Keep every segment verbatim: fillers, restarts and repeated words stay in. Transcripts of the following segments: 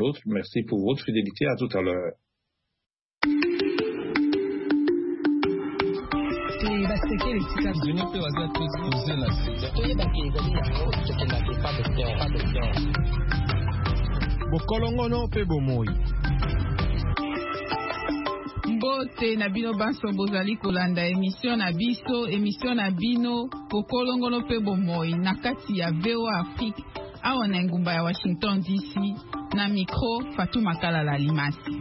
l'autre. Merci pour votre fidélité. À tout à l'heure. Bokolongono pe bomoi. Mbote na bino banso bozali kolanda émission na biso, émission na bino Bokolongono pe bomoi na kati ya V O A Afrique awa na ngumba ya Washington D C na micro Fatou Makala la Limasi.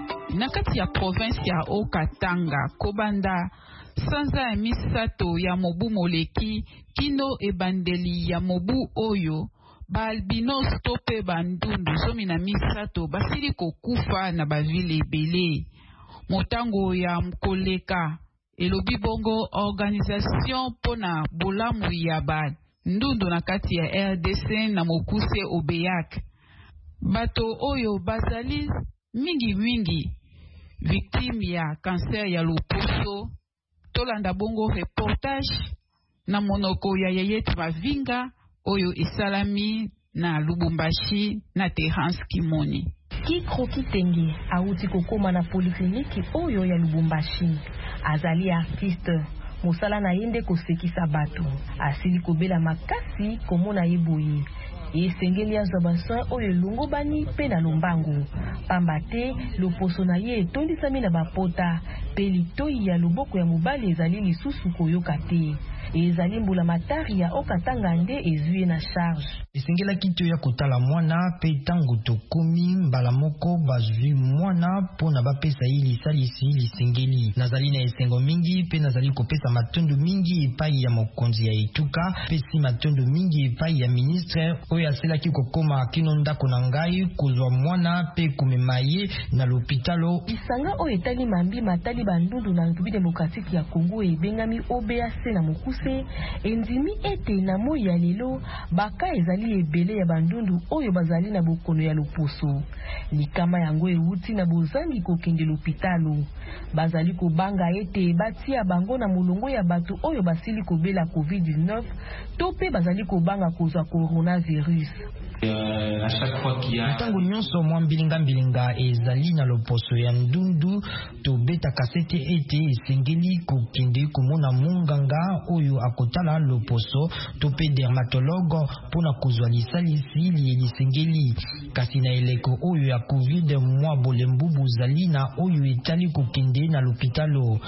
Na kati ya province ya Haut-Katanga kobanda sanza ya misato ya mobu moleki kino ebandeli ya mobu oyo baalbinos to pe bandundu zomi na misato basili kokufa na bavile ebele. Motango ya mkoleka elobi bongo organisation pona bolamu ya bandundu na kati ya R D C na mokuse Obeyak. Bato oyo bazali mingi mingi victime ya cancer ya loposo. Tolanda bongo reportage na monoko ya Yayet Mavinga oyo esalami na Lubumbashi na Terence Kimoni. Kikroki Tenge auti kokoma na polyclinique oyo ya Lubumbashi. Azali artiste mosala na yende kosekisa bato. Asili kobela makasi komona yeboyi. Esengeli azwa basoin oyo lungo bani pe na lombangu. Pambate loposo na ye etondisami na bapota pe litoi ya loboko ya mobali ezali lisusu koyoka te. Ezali mbula matari ya Okatanga nde ezwi na charge. Esengela kito ya kotala mwana pe tango tokomi mbala moko bazwi mwana pona bapesa ili salisi lisengeli. Nazali na esengo mingi pe nazali kopesa matondo mingi epai ya mokonzi ya etuka pe si matondo mingi epai ya ministre oyo aselaki kokoma kino ndako na ngai kozwa mwana pe komemaye na l'hôpitalo. Isanga oyo etali mambi matali bandundu na République démocratique ya Congo ebengami O B A C na mokuse endimi ete na moi ya lelo baka ezali ebele ya bandundu oyo bazali na bokono ya loposo. Likama yango euti na bozangi kokende l'hôpitalo. Bazali kobanga ete batia bango na molongo ya bato oyo basili kobela COVID dix-neuf to pe bazali kobanga kozwa coronavirus. Euh, à chaque fois qu'il y a tango nyonso mwa mbilinga mbilinga ezali na loposo ya ndundu to beta kasete ete esengeli kokende komona munganga oyo akotala loposo to pe dermatologue pona kozwa lisalisi li lisengeli kasi na eleko oyo ya COVID mwa bolembu buzali na oyo etali kokende na l'hôpitalo.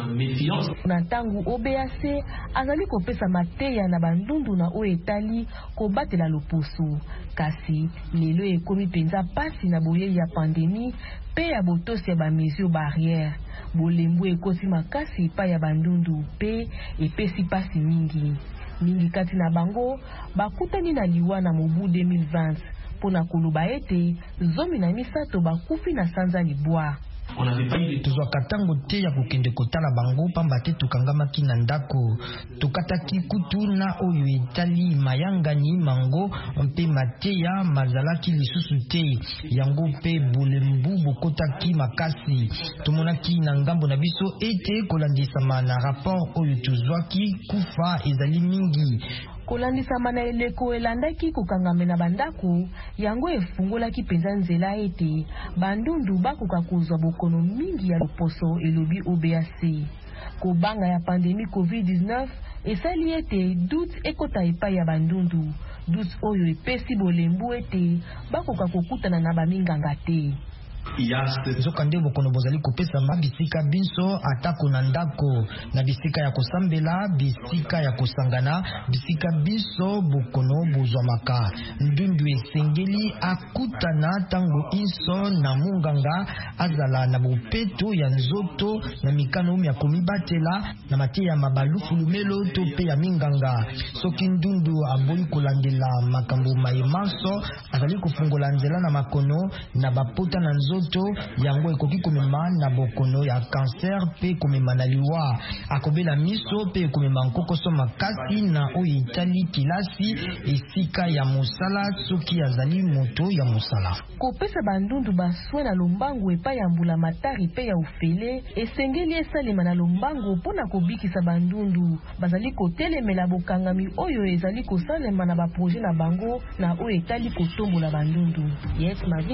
Na tangu O B A C azali kopesa mateya na bandundu na oyo etali kobatela loposo. Kasi lelo ekomi penza pasi na boye ya pandémie pe ya botosi ya ba mesure barrière. Bolembu ekoti makasi pa ya bandundu pe epesi pasi mingi. Mingi kati na bango bakutani na liwa na mobu deux mille vingt pona koloba ete zomi na misato bakufi na sanza libwa. Tuzwa katango te ya kokende kotala bango pamba te tukangamaki na ndako tukataki kutu na oyo etali mayangani mango mpe mateya mazalaki lisusu te yango pe bolembu bokotaki makasi tumonaki na ngambo na biso ete kolandisama na rapport oyo tuzwaki kufa ezali mingi. Kolandisama na eleko elandaki kokangame na bandako yango efungolaki penza nzela ete bandundu bakoka kozwa bokono mingi ya loposo elobi O B A C. Kobanga ya pandémie COVID dix-neuf esali ete doute ekota epai ya bandundu. Doute oyo epesi bolembu ete bakoka kokutana na baminganga te. Zoka nde bokono bozali kopesa ma bisika binso atako na ndako na bisika ya kosambela bisika ya kosangana bisika binso bokono bozwamaka ndundu esengeli akutana tango inso na munganga azala na bopeto ya nzoto na mikano ya komibatela na mate ya mabalufu lumelo to pe ya minganga soki ndundu aboyi kolandela makambo mayemanso azali kofungola nzela na makono na bapota na nzoto yango ekoki komema na bokono ya cancer pe komema na liwa akobela miso pe komema nkokoso makasi na oyo etali kilasi esika ya mosala soki azali moto ya mosala. Kopesa bandundu baswe na lombangu epai ya mbula matari pe ya ufele esengeli esalema na lombangu pona kobikisa bandundu bazali kotelemela bokangami oyo ezali kosalema na baproje na bango na oyo etali kotombola bandundu. Yes,